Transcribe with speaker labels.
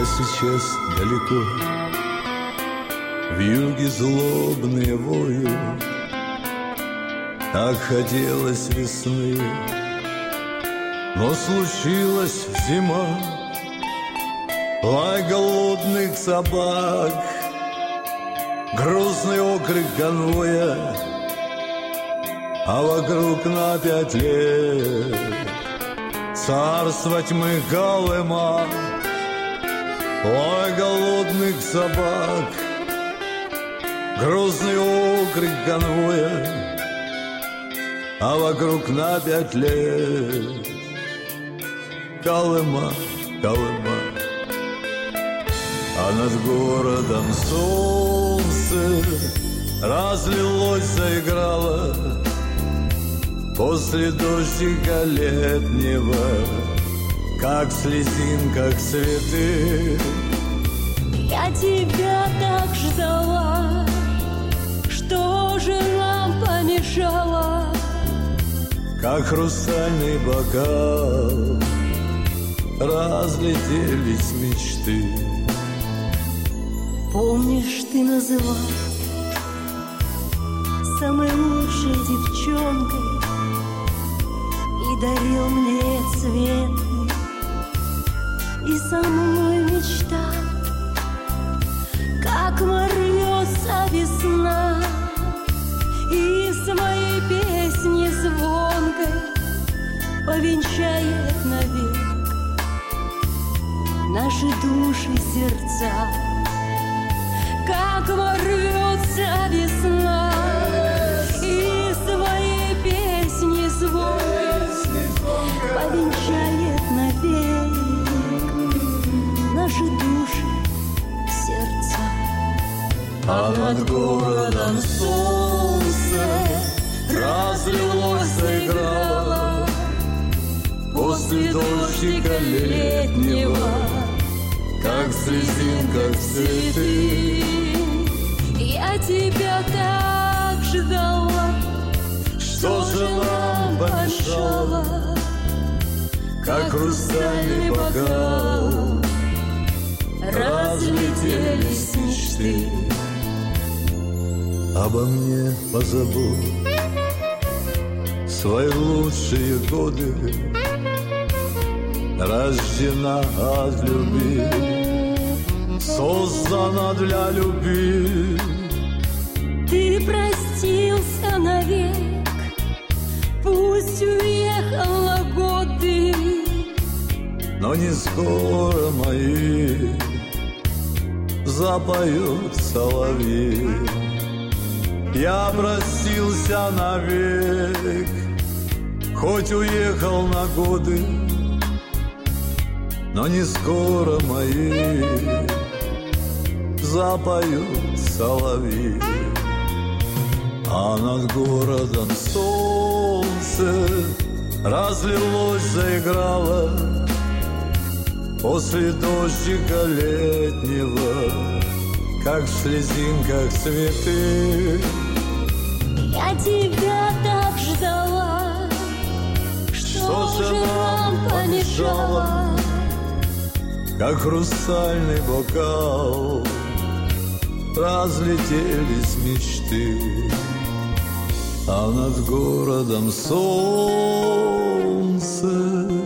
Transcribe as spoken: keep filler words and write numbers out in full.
Speaker 1: если честно, далеко. Вьюги злобные воют, так хотелось весны, но случилась зима. Лай голодных собак, грустный окрик конвоя, а вокруг на пять лет царство тьмы Колыма. Лай голодных собак, грустный окрик конвоя, а вокруг на пять лет Колыма, Колыма. А над городом солнце разлилось, заиграло после дождика летнего, как в слезинках цветы.
Speaker 2: Я тебя так ждала, что же нам помешало?
Speaker 1: Как хрустальный бокал разлетелись мечты.
Speaker 2: Помнишь, ты называл самой лучшей девчонкой и дарил мне цветы, и со мной мечтал, как рвется весна, и своей песни звонкой повенчает навек наши души и сердца. Как рвется весна, и своей песни звонкой повенчает навек наши души, сердца.
Speaker 1: А над городом солнце разлилось, заиграло после дождика летнего, как в слезинках цветы.
Speaker 2: Я тебя так ждала,
Speaker 1: что же нам помешало? Как хрустальный бокал разлетелись мечты. Обо мне позабудь свои лучшие годы, рождена от любви, создана для любви.
Speaker 2: Ты простился навек, пусть уехала годы,
Speaker 1: но не скоро мои запоют соловьи. Я простился навек, хоть уехал на годы, но не скоро мои запоют соловьи. А над городом солнце разлилось, заиграло после дождика летнего, как в слезинках цветы.
Speaker 2: Я тебя так ждала, что, что же нам помешало?
Speaker 1: Как хрустальный бокал разлетелись мечты. А над городом солнце